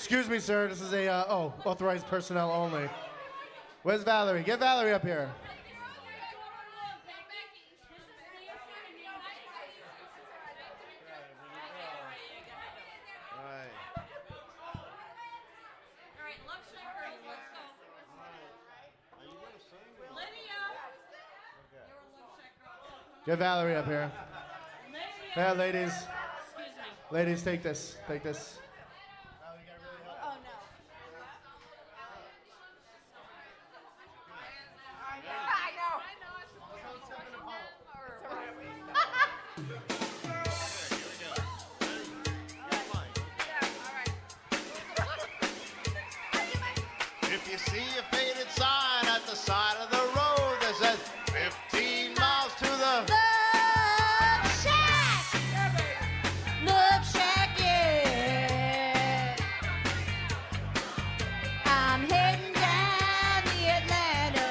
Excuse me, sir. This is a, authorized personnel only. Where's Valerie? Get Valerie up here. Get Valerie up here. Yeah, ladies. Ladies, take this. Take this. Oh, no. I know. If you see a faded sign at the side of the road that says 15 miles to the Love Shack! Love Shack, yeah. I'm heading down the Atlanta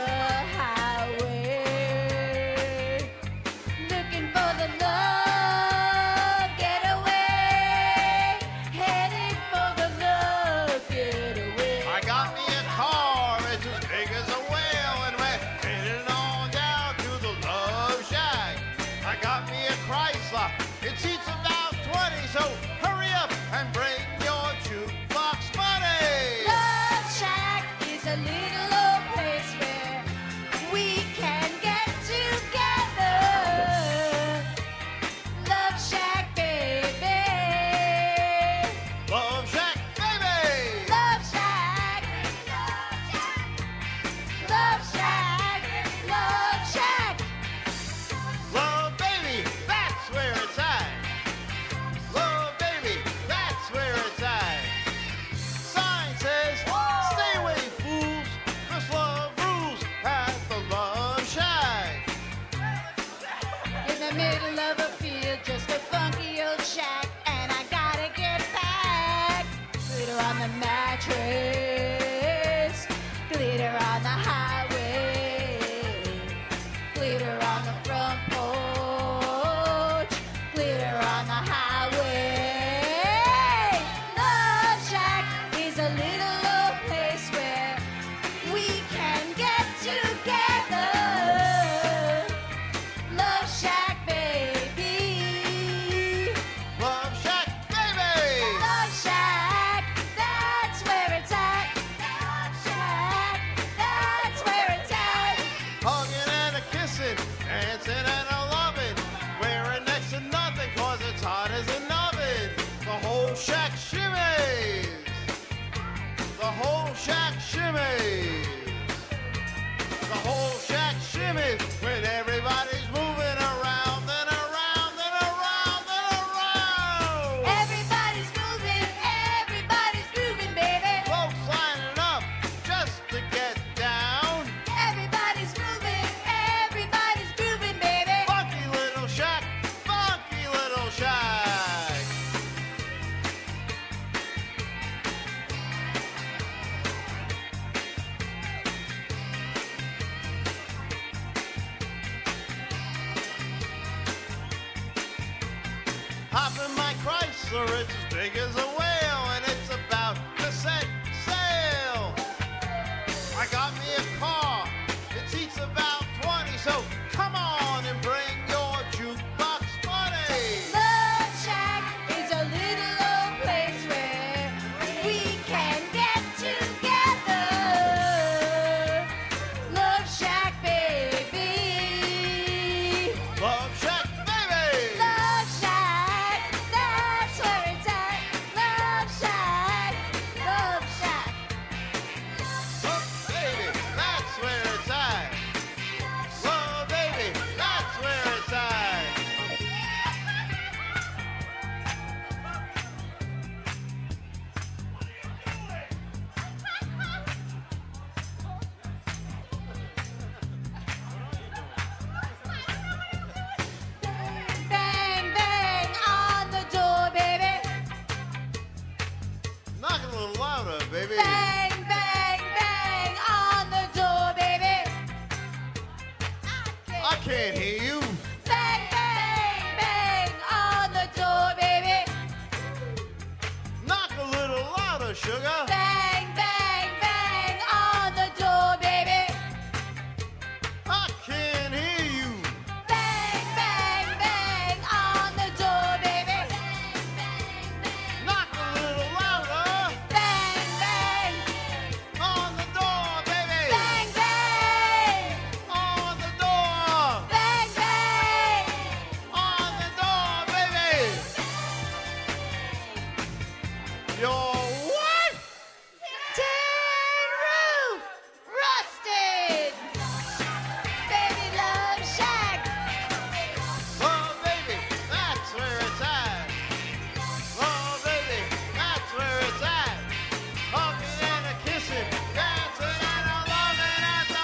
highway, looking for the love getaway, headed for the love getaway. I got me a car, it's as big as a whale, and we're heading on down to the Love Shack. I got me a Chrysler, it seats about 20, so hurry up and bring your jukebox money. Love Shack is a little old place where we can get together. Love Shack, baby. Love Shack, baby! Love Shack. Love Shack. Love Shack. Love baby, that's where it's at. Love baby, that's where it's at. Sign says, stay away, fools. This love rules at the Love Shack. In the middle of a field, just a funky old shack, and I gotta get back. Glitter on the mattress, glitter on the highway, glitter on the front porch, glitter on the highway. Love Shack is a little old place where we can get together. Love Shack, baby. Love Shack, baby! Love Shack, that's where it's at. Love Shack, that's where it's at. Hugging and a kissing, dancing and a loving. Wearing next to nothing, cause it's hot as an oven. The whole shack shimmies. The whole shack shimmies. The whole shack shimmies when everybody's moving around and around and around and around. Everybody's moving, everybody's grooving, baby. Folks lining up just to get down. Everybody's moving, everybody's grooving, baby. Funky little shack, funky little shack. Hop in my Chrysler, it's as big as a whale, and it's about to set sail. I got me a car, it seats about 20, so come on and bring your jukebox money. Love Shack is a little old place where we can get together. Love Shack, baby. Love Shack, baby! Love Shack, that's where it's at. Love Shack, Love Shack. Love baby, that's where it's at. Love baby, that's where it's at. Bang, bang on the door, baby. Knock a little louder, baby. Bang, bang, bang on the door, baby. I can't hear you. Bang, bang, bang on the door, baby. Knock a little louder, the sugar. Bang, bang, bang on the door, baby. I can't hear you. Bang, bang, bang on the door, baby. Knock a little louder. Bang, bang, On the door, baby. bang, bang. On the door. Bang, bang. On the door, baby. Your what? Tin roof rusted. Baby love shack. Oh, baby, that's where it's at. Oh, baby, that's where it's at. Hugging and a kissing, dancing and a loving at the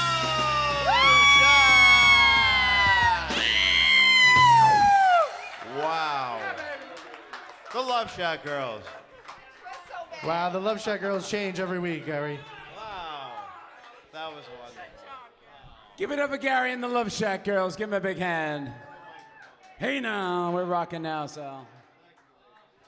Love Shack. Wow. The Love Shack girls. Wow, the Love Shack girls change every week, Gary. Wow. That was wonderful. Give it up for Gary and the Love Shack girls. Give him a big hand. Hey now, we're rocking now, Sal.